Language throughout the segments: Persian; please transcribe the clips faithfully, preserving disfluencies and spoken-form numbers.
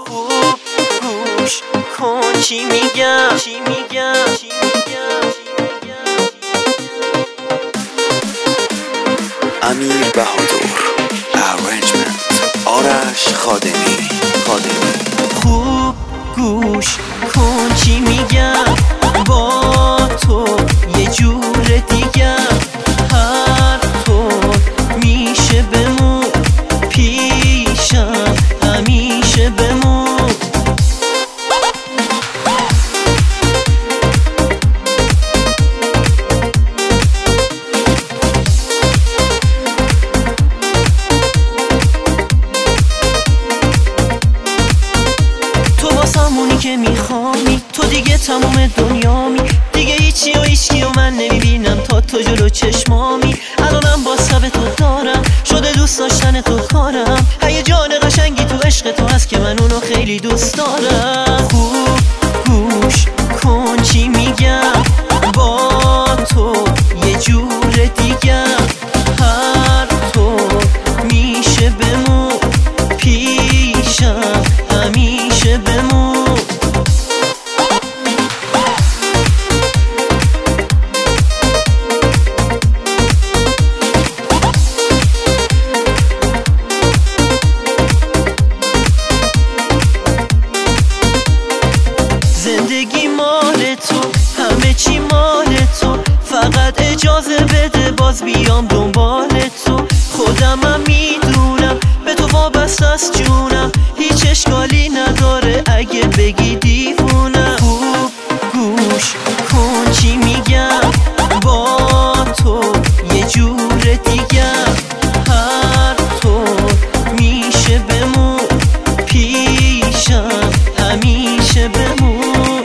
خوب گوش کن چی میگم چی میگم چی میگم امیر بهادر ارنجمنت آرش خادمی خادمی خوب گوش کن چی میگم با تو یه جور دیگه هر طور میشه بمون پیشم همیشه بمون همونی که میخوامی تو دیگه تموم دنیامی دیگه هیچی و هیچی و من نمیبینم تا تو جلو چشمامی الانم با سب تو دارم شده دوست داشتن تو کارم هیجان قشنگی تو عشق تو هست که من اونو خیلی دوست دارم خوب گوش کن چی میگم با تو یه جور دیگه هر طور میشه بمون پیشم همیشه بمون زندگی مال تو همه چی مال تو فقط اجازه بده باز بیام دنبال تو خودمم میدونم به تو وابسته است جونم هیچ اشکالی نداره اگه بگی دیوونم خوب گوش کن چی میگم با تو یه جور دیگه هر طور میشه بمون پیشم همیشه بمون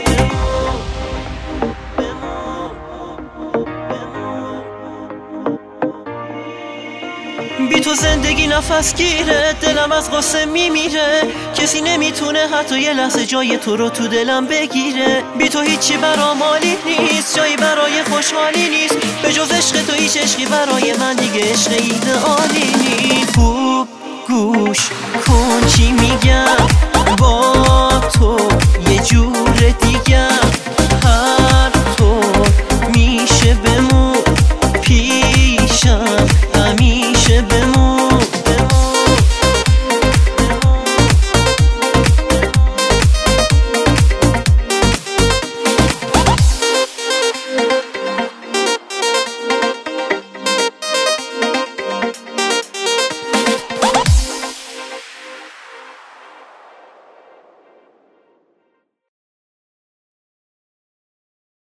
بی تو زندگی نفس گیره دلم از غصه میمیره کسی نمیتونه حتی یه لحظه جای تو رو تو دلم بگیره بی تو هیچی برام عالی نیست جایی برای خوشحالی نیست به جز عشق تو هیچ عشقی برای من دیگه عشق ایدئالی نیست خوب گوش کن چی میگم با تو یه جور دیگه هر طور میشه بمون